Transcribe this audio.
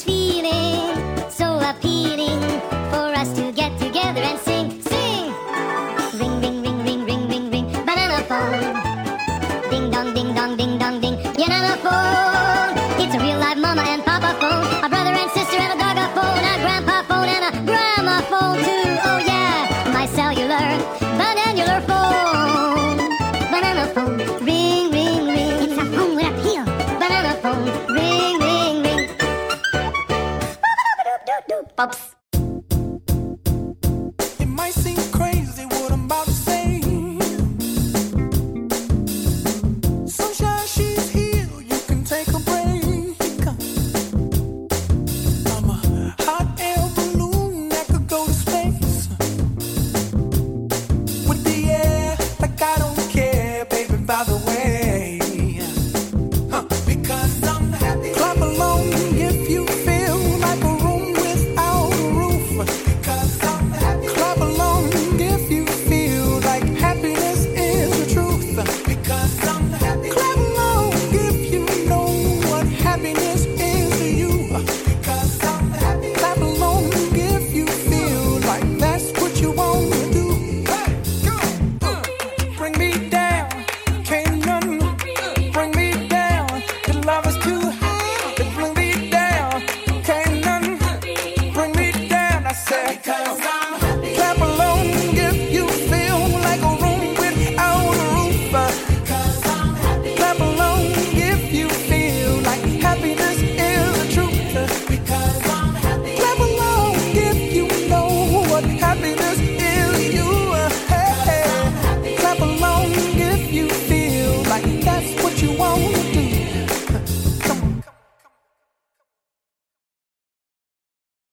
this feeling so appealing for us to get together and sing, sing. Ring, ring, ring, ring, ring, ring, ring, banana phone. Ding dong, ding dong, ding dong, ding, banana phone. It's a real live mama and papa phone, a brother and sister and a dog phone, a grandpa phone and a grandma phone too. Oh yeah, my cellular banana phone. Banana phone, ring, ring, ring. It's a phone with appeal. Banana phone, ring, ring, ring. Pops.